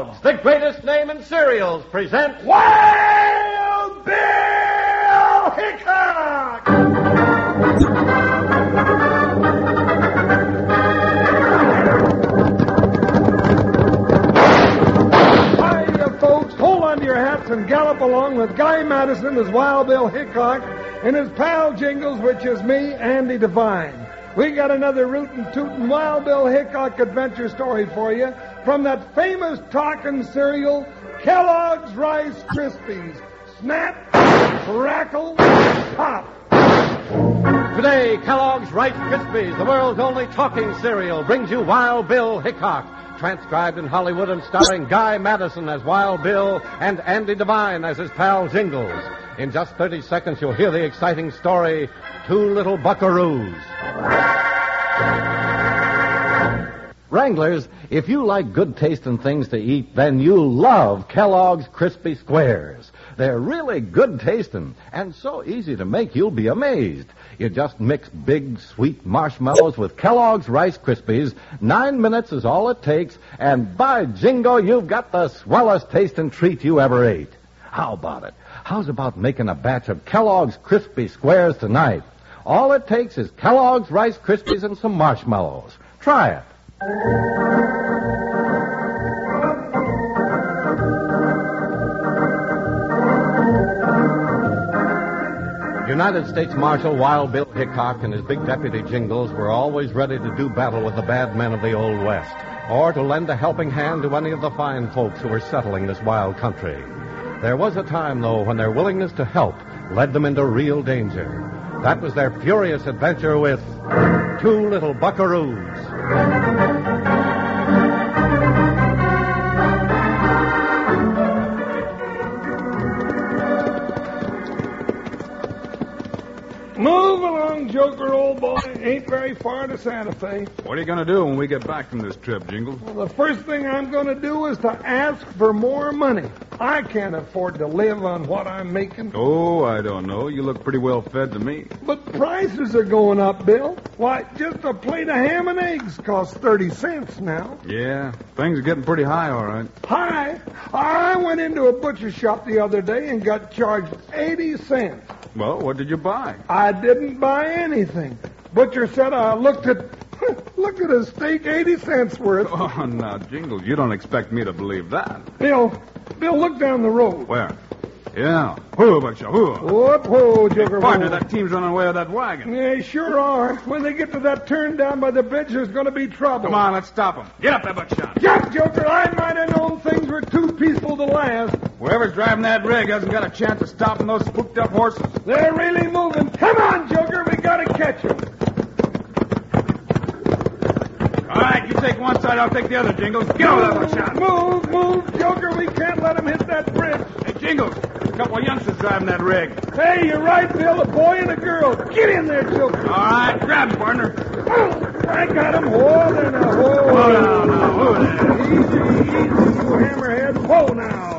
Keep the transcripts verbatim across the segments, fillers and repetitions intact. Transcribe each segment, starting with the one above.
Kellogg's, the greatest name in cereals, present Wild Bill Hickok! Hiya, folks. Hold on to your hats and gallop along with Guy Madison as Wild Bill Hickok and his pal Jingles, which is me, Andy Devine. We got another rootin' tootin' Wild Bill Hickok adventure story for you from that famous talking cereal, Kellogg's Rice Krispies. Snap, crackle, pop. Today, Kellogg's Rice Krispies, the world's only talking cereal, brings you Wild Bill Hickok, transcribed in Hollywood and starring Guy Madison as Wild Bill and Andy Devine as his pal Jingles. In just thirty seconds, you'll hear the exciting story, Two Little Buckaroos. Wranglers, if you like good-tasting things to eat, then you'll love Kellogg's Crispy Squares. They're really good-tasting and so easy to make you'll be amazed. You just mix big, sweet marshmallows with Kellogg's Rice Krispies. Nine minutes is all it takes, and by jingo, you've got the swellest-tasting treat you ever ate. How about it? How's about making a batch of Kellogg's Crispy Squares tonight? All it takes is Kellogg's Rice Krispies and some marshmallows. Try it. United States Marshal Wild Bill Hickok and his big deputy Jingles were always ready to do battle with the bad men of the Old West, or to lend a helping hand to any of the fine folks who were settling this wild country. There was a time, though, when their willingness to help led them into real danger. That was their furious adventure with Two Little Buckaroos. Move along, Joker, old boy. Ain't very far to Santa Fe. What are you going to do when we get back from this trip, Jingles? Well, the first thing I'm going to do is to ask for more money. I can't afford to live on what I'm making. Oh, I don't know. You look pretty well fed to me. But prices are going up, Bill. Why, just a plate of ham and eggs costs thirty cents now. Yeah, things are getting pretty high, all right. Hi. I went into a butcher shop the other day and got charged eighty cents. Well, what did you buy? I didn't buy anything. Butcher said I looked at looked at a steak eighty cents worth. Oh, now, Jingles, you don't expect me to believe that. Bill, Bill, look down the road. Where? Yeah. Whoa, Buckshot, whoa. Whoop, whoa, Joker. Partner, whoa. that team's running away with that wagon. They sure are. When they get to that turn down by the bridge, there's going to be trouble. Come on, let's stop them. Get up there, Buckshot. Jump, Joker. I might have known things were too peaceful to last. Whoever's driving that rig hasn't got a chance of stopping those spooked up horses. They're really moving. Come on, Joker. We got to catch them. All right, you take one side, I'll take the other, Jingles. Get over there, Buckshot. Move, move, Joker. We can't let them hit that bridge. Hey, Jingles, there's a couple of youngsters driving that rig. Hey, you're right, Bill. A boy and a girl. Get in there, Joker. All right, grab him, partner. Oh, I got him. Whoa, there now. Whoa. Whoa, now, now, whoa there. Easy, easy, you hammerhead. Whoa, now.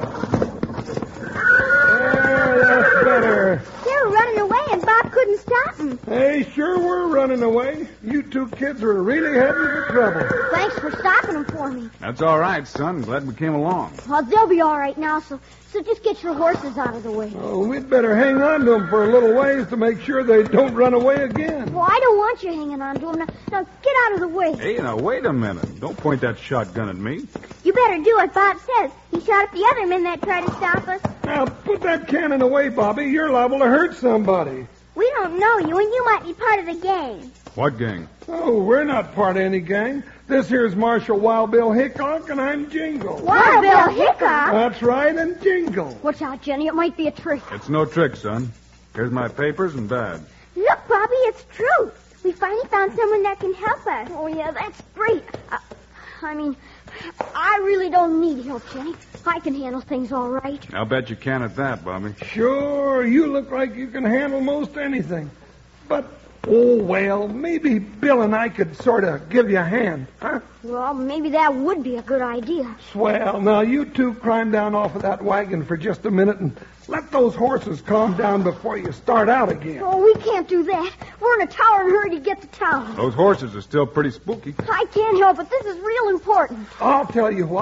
There, that's better. They were running away and Bob couldn't stop them. They sure were running away. You two kids were really heading for trouble. Thanks for stopping them for me. That's all right, son. Glad we came along. Well, they'll be all right now, so so just get your horses out of the way. Oh, we'd better hang on to them for a little ways to make sure they don't run away again. Well, I don't want you hanging on to them. Now, now get out of the way. Hey, now, wait a minute. Don't point that shotgun at me. You better do what Bob says. He shot at the other men that tried to stop us. Now, put that cannon away, Bobby. You're liable to hurt somebody. We don't know you, and you might be part of the gang. What gang? Oh, we're not part of any gang. This here's Marshal Wild Bill Hickok, and I'm Jingle. Wild Bill Hickok? That's right, and Jingle. Watch out, Jenny. It might be a trick. It's no trick, son. Here's my papers and badge. Look, Bobby, it's true. We finally found someone that can help us. Oh, yeah, that's great. Uh, I mean, I really don't need help, Jenny. I can handle things all right. I'll bet you can at that, Bobby. Sure, you look like you can handle most anything. But, oh, well, maybe Bill and I could sort of give you a hand, huh? Well, maybe that would be a good idea. Swell. Now, you two climb down off of that wagon for just a minute and let those horses calm down before you start out again. Oh, we can't do that. We're in a tower and hurry to get to town. Those horses are still pretty spooky. I can't help it. This is real important. I'll tell you what.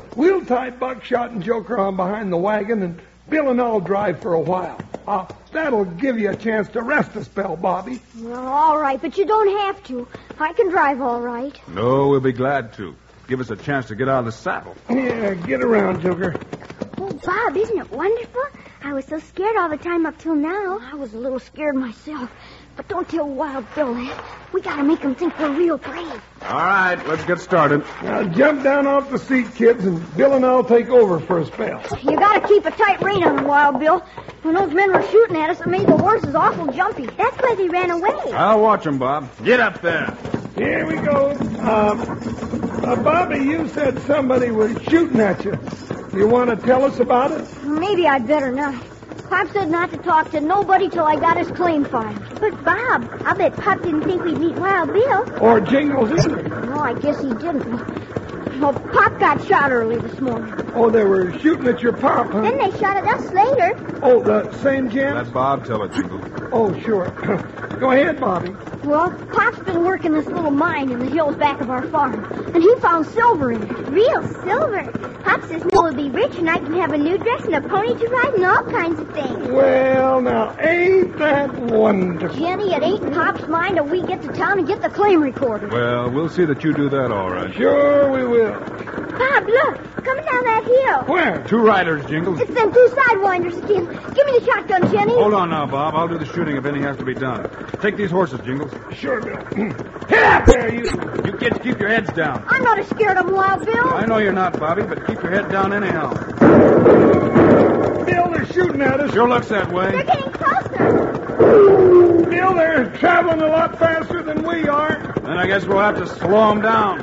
we'll tie Buckshot and Joker on behind the wagon, and Bill and I'll drive for a while. Uh, that'll give you a chance to rest a spell, Bobby. Well, all right, but you don't have to. I can drive all right. No, we'll be glad to. Give us a chance to get out of the saddle. Yeah, get around, Joker. Oh, Bob, isn't it wonderful? I was so scared all the time up till now. I was a little scared myself. But don't tell Wild Bill that. We gotta make him think we're real brave. All right, let's get started. Now, jump down off the seat, kids, and Bill and I'll take over for a spell. You gotta keep a tight rein on him, Wild Bill. When those men were shooting at us, it made the horses awful jumpy. That's why they ran away. I'll watch them, Bob. Get up there. Here we go. Um, uh, Bobby, you said somebody was shooting at you. You want to tell us about it? Maybe I'd better not. Pop said not to talk to nobody till I got his claim filed. But, Bob, I'll bet Pop didn't think we'd meet Wild Bill. Or Jingles either. No, I guess he didn't. Well, Pop got shot early this morning. Oh, they were shooting at your pop, huh? Then they shot at us later. Oh, the same gent? Let Bob tell it, Jingles. Oh, sure. Go ahead, Bobby. Well, Pop's been working this little mine in the hills back of our farm, and he found silver in it. Real silver. Pop says we'll be rich and I can have a new dress and a pony to ride and all kinds of things. Well, now, ain't that wonderful? Jenny, it ain't Pop's mine till we get to town and get the claim recorded. Well, we'll see that you do that all right. Sure we will. Bob, look. Coming down that hill. Where? Two riders, Jingles. It's them two sidewinders again. Give me the shotgun, Jenny. Hold on now, Bob. I'll do the shooting if anything has to be done. Take these horses, Jingles. Sure, Bill. Get up there, you. You kids keep your heads down. I'm not as scared of them, Wild Bill. I know you're not, Bobby, but keep your head down anyhow. Bill, they're shooting at us. Sure looks that way. They're getting closer. Bill, they're traveling a lot faster than we are. Then I guess we'll have to slow them down.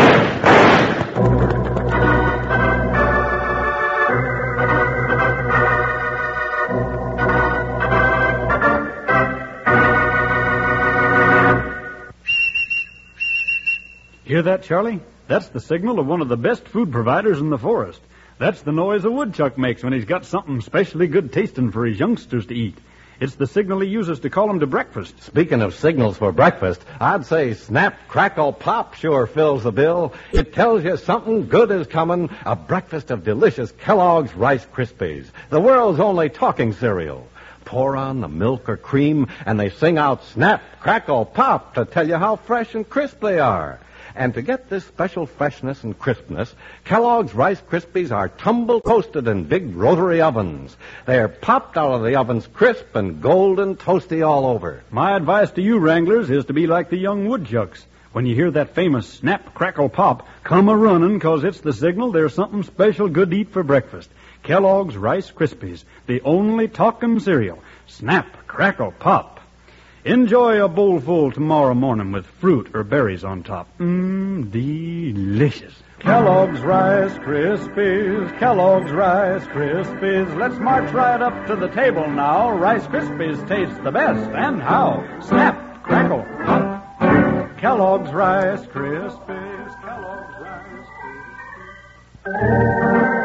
Hear that, Charlie? That's the signal of one of the best food providers in the forest. That's the noise a woodchuck makes when he's got something specially good tasting for his youngsters to eat. It's the signal he uses to call them to breakfast. Speaking of signals for breakfast, I'd say Snap, Crackle, Pop sure fills the bill. It tells you something good is coming, a breakfast of delicious Kellogg's Rice Krispies, the world's only talking cereal. Pour on the milk or cream, and they sing out Snap, Crackle, Pop to tell you how fresh and crisp they are. And to get this special freshness and crispness, Kellogg's Rice Krispies are tumble toasted in big rotary ovens. They're popped out of the ovens crisp and golden toasty all over. My advice to you, Wranglers, is to be like the young woodchucks. When you hear that famous snap, crackle, pop, come a-running, 'cause it's the signal there's something special good to eat for breakfast. Kellogg's Rice Krispies, the only talking cereal. Snap, crackle, pop. Enjoy a bowlful tomorrow morning with fruit or berries on top. Mmm, delicious. Kellogg's Rice Krispies, Kellogg's Rice Krispies. Let's march right up to the table now. Rice Krispies taste the best. And how? Snap, crackle, pop. Kellogg's Rice Krispies, Kellogg's Rice Krispies.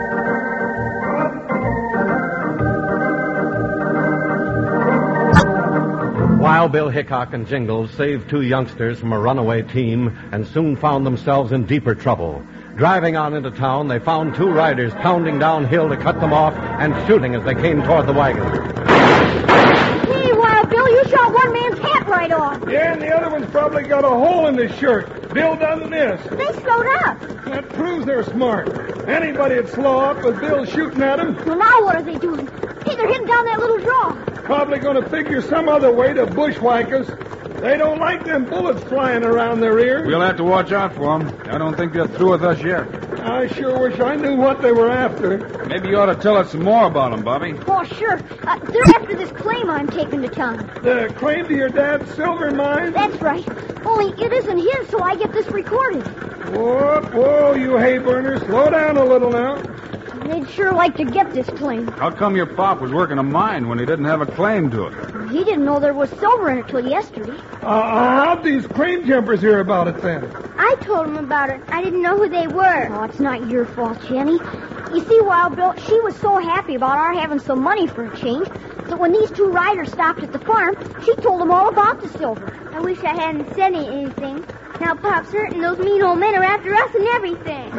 Wild Bill Hickok and Jingles saved two youngsters from a runaway team and soon found themselves in deeper trouble. Driving on into town, they found two riders pounding downhill to cut them off and shooting as they came toward the wagon. Hey, Wild Bill, you shot one man's hat right off. Yeah, and the other one's probably got a hole in his shirt. Bill done this. They slowed up. That proves they're smart. Anybody'd slow up with Bill shooting at them. Well, now what are they doing? Hey, they're heading down that little draw. Probably going to figure some other way to bushwhack us. They don't like them bullets flying around their ears. We'll have to watch out for them. I don't think they're through with us yet. I sure wish I knew what they were after. Maybe you ought to tell us some more about them, Bobby. Oh, sure. Uh, they're after this claim I'm taking to town. The claim to your dad's silver mine? That's right. Only it isn't his, so I get this recorded. Whoa, whoa, you hay burners. Slow down a little now. They'd sure like to get this claim. How come your pop was working a mine when he didn't have a claim to it? He didn't know there was silver in it till yesterday. Uh, how'd these claim jumpers hear about it then? I told him about it. I didn't know who they were. Oh, it's not your fault, Jenny. You see, Wild Bill, she was so happy about our having some money for a change that when these two riders stopped at the farm, she told them all about the silver. I wish I hadn't said anything. Now Pop's hurting. Those mean old men are after us and everything. Now,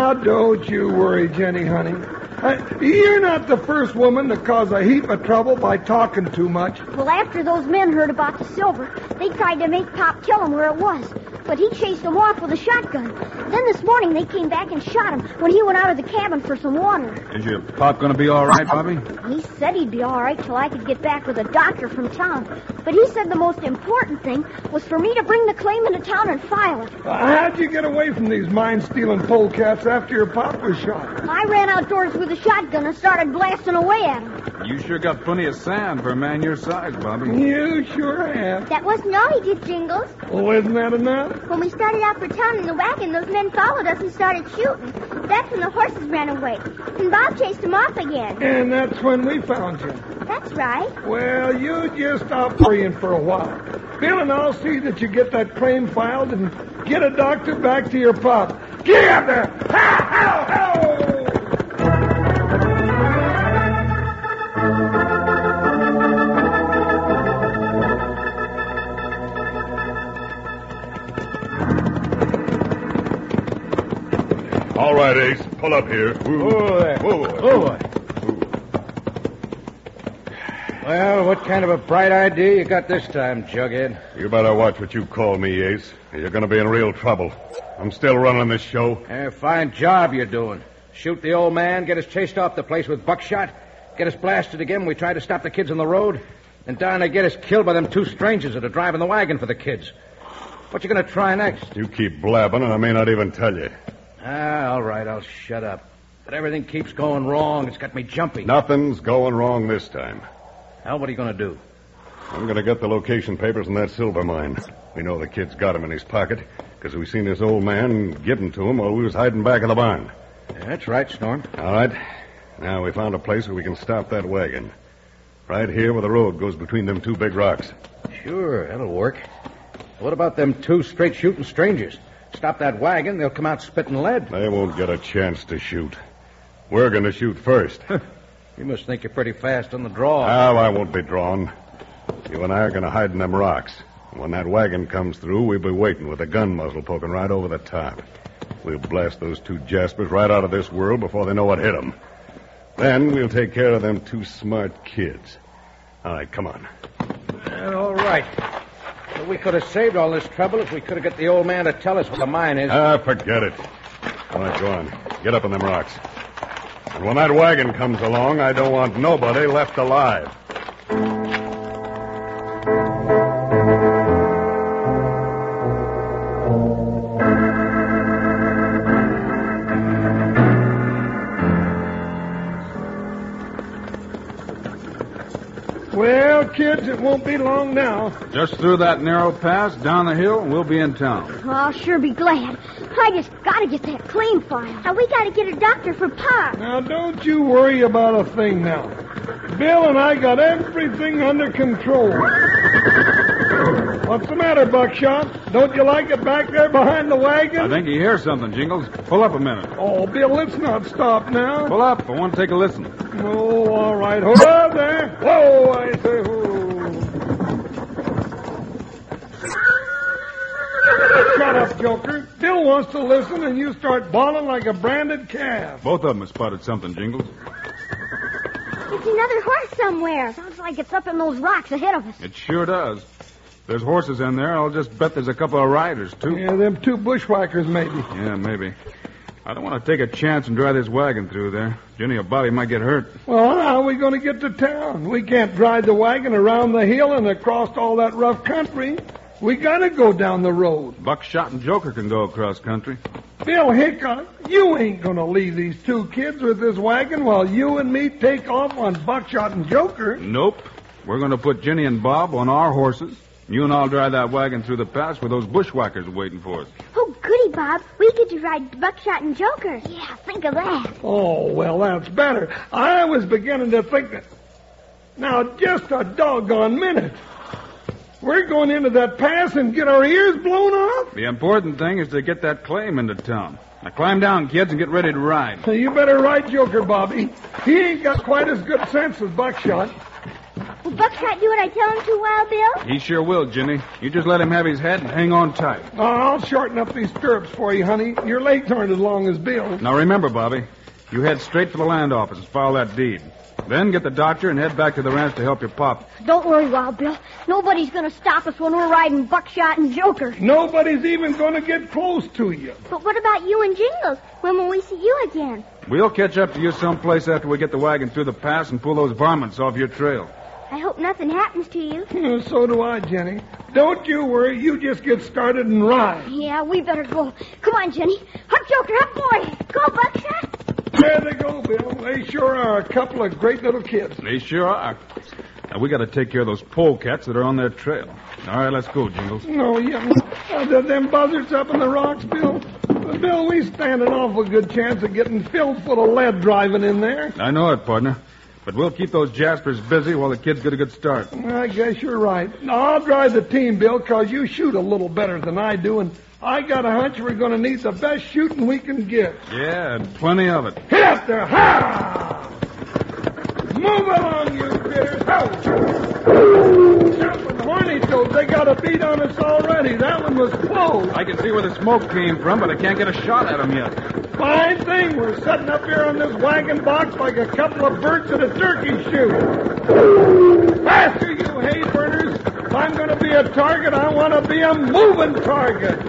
Now, don't you worry, Jenny, honey. Uh, you're not the first woman to cause a heap of trouble by talking too much. Well, after those men heard about the silver, they tried to make Pop tell them where it was. But he chased them off with a shotgun. Then this morning they came back and shot him when he went out of the cabin for some water. Is your pop going to be all right, Bobby? He said he'd be all right till I could get back with a doctor from town. But he said the most important thing was for me to bring the claim into town and file it. Uh, how'd you get away from these mine-stealing polecats after your pop was shot? I ran outdoors with a shotgun and started blasting away at him. You sure got plenty of sand for a man your size, Bobby. You sure have. That wasn't all he did, Jingles. Oh, isn't that enough? When we started out for town in the wagon, those men followed us and started shooting. That's when the horses ran away. And Bob chased them off again. And that's when we found you. That's right. Well, you just stop worrying for a while. Bill and I'll see that you get that claim filed and get a doctor back to your pop. Get up there! Ha! How! How! All right, Ace. Pull up here. Whoa there. Whoa. Whoa. Well, what kind of a bright idea you got this time, Jughead? You better watch what you call me, Ace. You're going to be in real trouble. I'm still running this show. A fine job you're doing. Shoot the old man, get us chased off the place with buckshot, get us blasted again when we try to stop the kids on the road, and down there get us killed by them two strangers that are driving the wagon for the kids. What you going to try next? You keep blabbing, and I may not even tell you. Ah, all right, I'll shut up. But everything keeps going wrong. It's got me jumpy. Nothing's going wrong this time. Now, what are you going to do? I'm going to get the location papers in that silver mine. We know the kid's got him in his pocket because we seen this old man give them to him while we was hiding back in the barn. Yeah, that's right, Storm. All right. Now, we found a place where we can stop that wagon. Right here where the road goes between them two big rocks. Sure, that'll work. What about them two straight-shooting strangers? Stop that wagon, they'll come out spitting lead. They won't get a chance to shoot. We're going to shoot first. You must think you're pretty fast on the draw. Oh, I won't be drawn. You and I are going to hide in them rocks. When that wagon comes through, we'll be waiting with a gun muzzle poking right over the top. We'll blast those two Jaspers right out of this world before they know what hit them. Then we'll take care of them two smart kids. All right, come on. Uh, all right. Well, we could have saved all this trouble if we could have got the old man to tell us where the mine is. Ah, forget it. All right, go on. Get up in them rocks. And when that wagon comes along, I don't want nobody left alive. Well, kids, it won't be long now. Just through that narrow pass, down the hill, we'll be in town. Oh, I'll sure be glad. I just gotta get that claim filed. And we gotta get a doctor for Pop. Now, don't you worry about a thing now. Bill and I got everything under control. What's the matter, Buckshot? Don't you like it back there behind the wagon? I think you hear something, Jingles. Pull up a minute. Oh, Bill, let's not stop now. Pull up. I want to take a listen. Oh, all right. Hold on there. Whoa, I say, whoa. Shut up, Joker. Bill wants to listen, and you start bawling like a branded calf. Both of them have spotted something, Jingles. It's another horse somewhere. Sounds like it's up in those rocks ahead of us. It sure does. There's horses in there. I'll just bet there's a couple of riders, too. Yeah, them two bushwhackers, maybe. Yeah, maybe. I don't want to take a chance and drive this wagon through there. Jenny or Bobby might get hurt. Well, how are we going to get to town? We can't drive the wagon around the hill and across all that rough country. We got to go down the road. Buckshot and Joker can go across country. Bill Hickok, you ain't going to leave these two kids with this wagon while you and me take off on Buckshot and Joker. Nope. We're going to put Jenny and Bob on our horses. You and I'll drive that wagon through the pass with those bushwhackers waiting for us. Oh, goody, Bob. We get to ride Buckshot and Joker. Yeah, think of that. Oh, well, that's better. I was beginning to think that... Now, just a doggone minute. We're going into that pass and get our ears blown off? The important thing is to get that claim into town. Now climb down, kids, and get ready to ride. You better ride Joker, Bobby. He ain't got quite as good sense as Buckshot. Well, Buckshot do what I tell him to, Wild Bill? He sure will, Ginny. You just let him have his head and hang on tight. Oh, I'll shorten up these stirrups for you, honey. Your legs aren't as long as Bill's. Now remember, Bobby, you head straight for the land office and file that deed. Then get the doctor and head back to the ranch to help your pop. Don't worry, Wild Bill. Nobody's going to stop us when we're riding Buckshot and Joker. Nobody's even going to get close to you. But what about you and Jingles? When will we see you again? We'll catch up to you someplace after we get the wagon through the pass and pull those varmints off your trail. I hope nothing happens to you. So do I, Jenny. Don't you worry. You just get started and ride. Yeah, we better go. Come on, Jenny. Up, Joker, up, boy. Go, Buckshot. There they go, Bill. They sure are a couple of great little kids. They sure are. Now, we got to take care of those polecats that are on their trail. All right, let's go, Jingles. No, yeah. Uh, them buzzards up in the rocks, Bill. Uh, Bill, we stand an awful good chance of getting filled full of lead driving in there. I know it, partner. But we'll keep those Jaspers busy while the kids get a good start. I guess you're right. Now, I'll drive the team, Bill, because you shoot a little better than I do, and I got a hunch we're going to need the best shooting we can get. Yeah, and plenty of it. Hit up there! Ha! Move along, you critters! Jumping horny toads, they got a beat on us already. That one was close. I can see where the smoke came from, but I can't get a shot at them yet. Fine thing. We're sitting up here on this wagon box like a couple of birds at a turkey shoot. Faster, you hay burners. If I'm going to be a target, I want to be a moving target.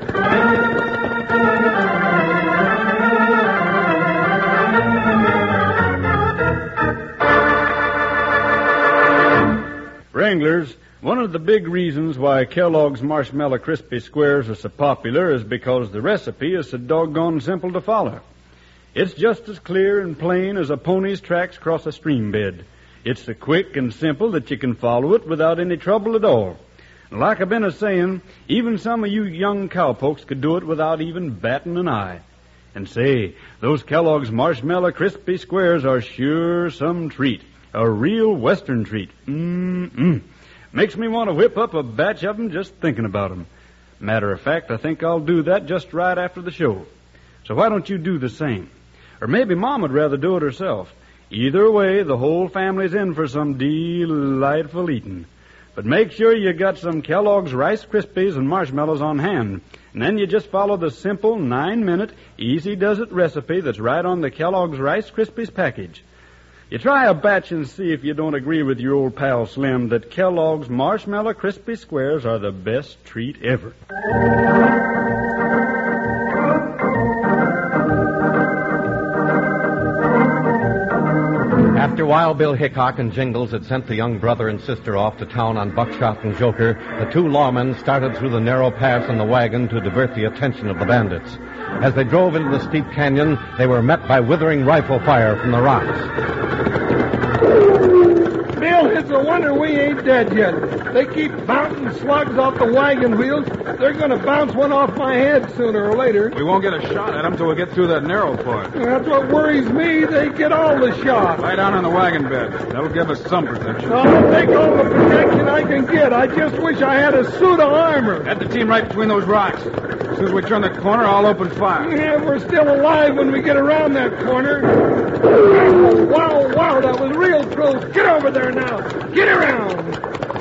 Wranglers, one of the big reasons why Kellogg's Marshmallow Crispy Squares are so popular is because the recipe is so doggone simple to follow. It's just as clear and plain as a pony's tracks across a stream bed. It's so quick and simple that you can follow it without any trouble at all. Like I've been a saying, even some of you young cowpokes could do it without even batting an eye. And say, those Kellogg's Marshmallow Crispy Squares are sure some treat. A real Western treat. Mm-mm. Makes me want to whip up a batch of them just thinking about them. Matter of fact, I think I'll do that just right after the show. So why don't you do the same? Or maybe Mom would rather do it herself. Either way, the whole family's in for some delightful eating. But make sure you got some Kellogg's Rice Krispies and marshmallows on hand. And then you just follow the simple nine-minute, easy-does-it recipe that's right on the Kellogg's Rice Krispies package. You try a batch and see if you don't agree with your old pal Slim that Kellogg's Marshmallow Crispy Squares are the best treat ever. After Wild Bill Hickok and Jingles had sent the young brother and sister off to town on Buckshot and Joker, the two lawmen started through the narrow pass in the wagon to divert the attention of the bandits. As they drove into the steep canyon, they were met by withering rifle fire from the rocks. Bill, it's a wonder we ain't dead yet. They keep bouncing slugs off the wagon wheels. They're going to bounce one off my head sooner or later. We won't get a shot at them till we get through that narrow part. That's what worries me. They get all the shots. Lie down on the wagon bed. That'll give us some protection. I'll take all the protection I can get. I just wish I had a suit of armor. Head the team right between those rocks. As soon as we turn the corner, I'll open fire. Yeah, we're still alive when we get around that corner. Wow, wow, that was real close. Get over there now. Get around.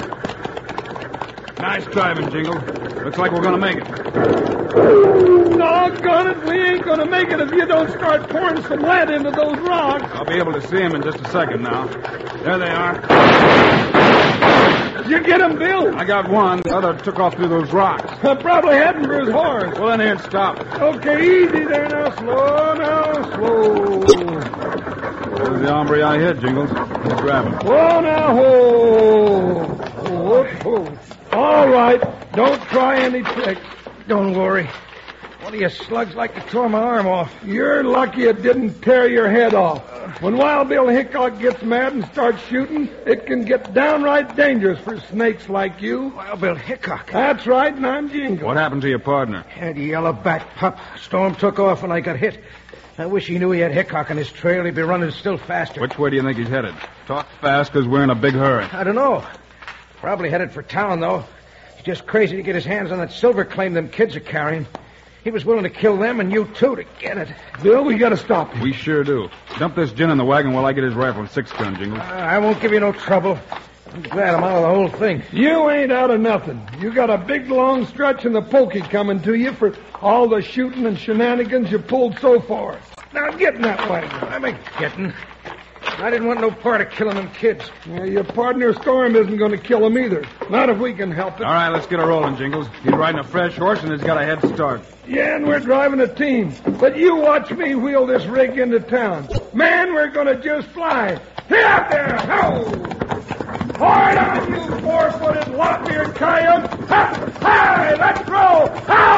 Nice driving, Jingle. Looks like we're going to make it. Doggone it, we ain't going to make it if you don't start pouring some lead into those rocks. I'll be able to see them in just a second now. There they are. Did you get him, Bill? I got one. The other took off through those rocks. I'm probably heading for his horse. Well, then here, stop. Okay, easy there now. Slow now, slow. There's the hombre I hit, Jingles. Let's grab him. Whoa now, ho. Ho, ho. All right. Don't try any tricks. Don't worry. One of your slugs like to tore my arm off. You're lucky it didn't tear your head off. When Wild Bill Hickok gets mad and starts shooting, it can get downright dangerous for snakes like you. Wild Bill Hickok? That's right, and I'm Jingle. What happened to your partner? Had a yellow-backed pup. Storm took off and I got hit. I wish he knew he had Hickok on his trail. He'd be running still faster. Which way do you think he's headed? Talk fast, because we're in a big hurry. I don't know. Probably headed for town, though. He's just crazy to get his hands on that silver claim them kids are carrying. He was willing to kill them and you, too, to get it. Bill, we got to stop him. We sure do. Dump this gin in the wagon while I get his rifle and six-gun, Jingles. Uh, I won't give you no trouble. I'm glad I'm out of the whole thing. You ain't out of nothing. You got a big, long stretch in the pokey coming to you for all the shooting and shenanigans you pulled so far. Now get in that wagon. I'm a getting. I didn't want no part of killing them kids. Yeah, your partner Storm isn't going to kill them either. Not if we can help it. All right, let's get her rolling, Jingles. He's riding a fresh horse and he's got a head start. Yeah, and we're driving a team. But you watch me wheel this rig into town. Man, we're going to just fly. Get out there! Ho! Hard on, you four-footed, lop-eared coyote! Ha! Hi! Let's roll!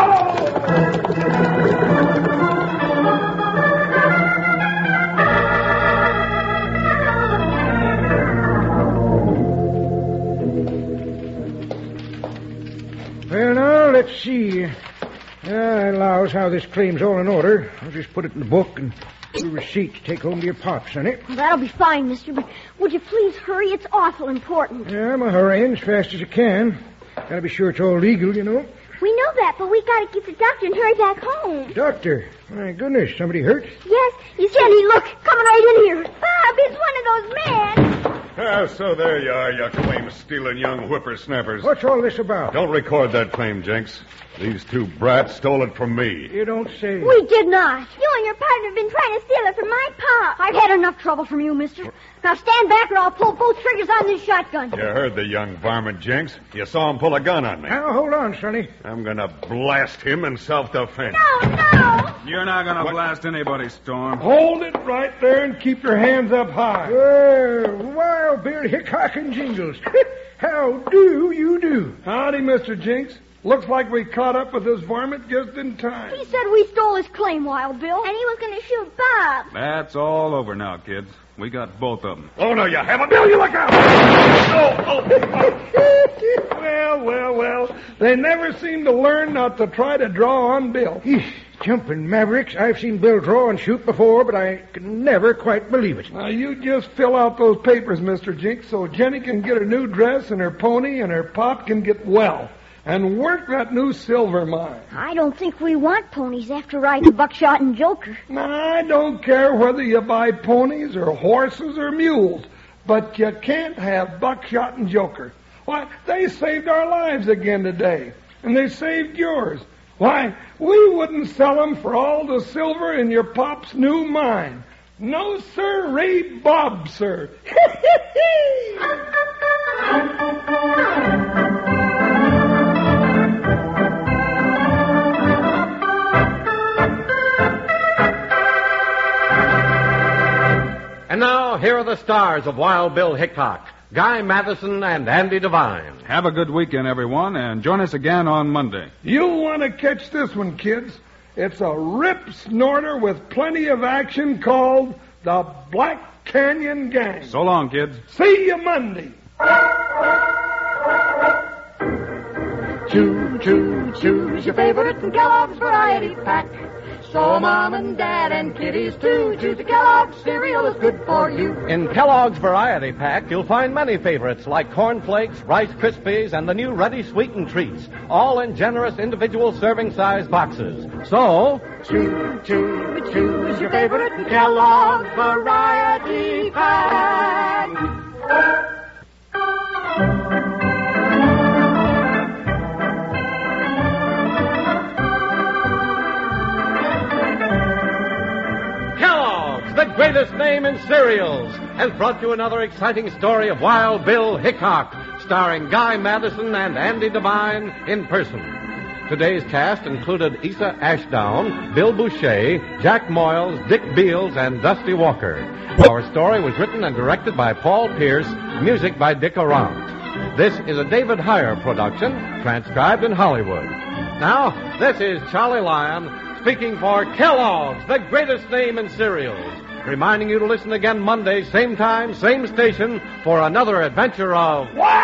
Ho! Well, now, let's see. Uh, I allows how this claim's all in order. I'll just put it in the book and the receipt to take home to your pops, sonny. Well, that'll be fine, mister, but would you please hurry? It's awful important. Yeah, I'm a hurrying as fast as I can. Gotta be sure it's all legal, you know. We know that, but we gotta get the doctor and hurry back home. Doctor? My goodness, somebody hurt? Yes, you Jenny, look, coming right in here. Bob, it's one of those men. Ah, so there you are, you claim-stealing young whippersnappers. What's all this about? Don't record that claim, Jenks. These two brats stole it from me. You don't say. We did not. You and your partner have been trying to steal it from my pop. I've had enough trouble from you, mister. Now stand back or I'll pull both triggers on this shotgun. You heard the young varmint, Jenks. You saw him pull a gun on me. Now, hold on, sonny. I'm gonna blast him in self-defense. No, no. You're not going to blast anybody, Storm. Hold it right there and keep your hands up high. Well, Wild Bill Hickok and Jingles. How do you do? Howdy, Mister Jinks. Looks like we caught up with this varmint just in time. He said we stole his claim, Wild Bill. And he was gonna shoot Bob. That's all over now, kids. We got both of them. Oh, no, you haven't. Bill, you look out! Oh, oh, Well, well, well. They never seem to learn not to try to draw on Bill. Eesh, jumping mavericks. I've seen Bill draw and shoot before, but I can never quite believe it. Now, you just fill out those papers, Mister Jinks, so Jenny can get her new dress and her pony and her pop can get well. And work that new silver mine. I don't think we want ponies after riding Buckshot and Joker. Now, I don't care whether you buy ponies or horses or mules, but you can't have Buckshot and Joker. Why, they saved our lives again today, and they saved yours. Why, we wouldn't sell them for all the silver in your pop's new mine. No, sir, Ray Bob, sir. And now, here are the stars of Wild Bill Hickok, Guy Madison and Andy Devine. Have a good weekend, everyone, and join us again on Monday. You'll want to catch this one, kids. It's a rip snorter with plenty of action called The Black Canyon Gang. So long, kids. See you Monday. Choo, choo, choose your favorite Kellogg's Variety Pack. So Mom and Dad and kiddies too. Choose the Kellogg's cereal is good for you. In Kellogg's Variety Pack, you'll find many favorites like Corn Flakes, Rice Krispies, and the new Ready Sweetened Treats, all in generous individual serving size boxes. So, Choo, choo, choose your favorite Kellogg's Variety Pack. the greatest name in cereals, has brought you another exciting story of Wild Bill Hickok, starring Guy Madison and Andy Devine in person. Today's cast included Issa Ashdown, Bill Boucher, Jack Moyles, Dick Beals, and Dusty Walker. Our story was written and directed by Paul Pierce, music by Dick Arant. This is a David Heyer production, transcribed in Hollywood. Now, this is Charlie Lyon speaking for Kellogg's, the greatest name in cereals, reminding you to listen again Monday, same time, same station, for another adventure of... Wow!